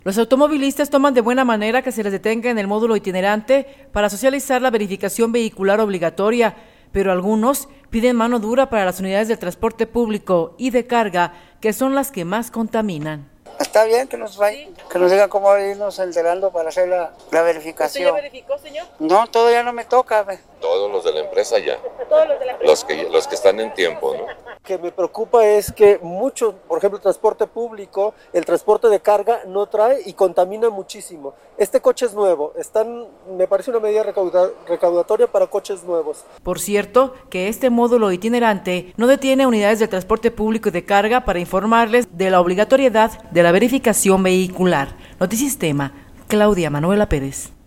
Los automovilistas toman de buena manera que se les detenga en el módulo itinerante para socializar la verificación vehicular obligatoria, pero algunos piden mano dura para las unidades del transporte público y de carga, que son las que más contaminan. Está bien que nos digan cómo irnos enterando para hacer la verificación. ¿Usted ya verificó, señor? No, todavía no me toca. Todos los de la empresa ya. Todos los de la empresa. Los que están en tiempo, ¿no? Que me preocupa es que mucho, por ejemplo, el transporte público, el transporte de carga no trae y contamina muchísimo. Este coche es nuevo, me parece una medida recaudatoria para coches nuevos. Por cierto, que este módulo itinerante no detiene unidades del transporte público y de carga para informarles de la obligatoriedad de la verificación vehicular. Notisistema, Claudia Manuela Pérez.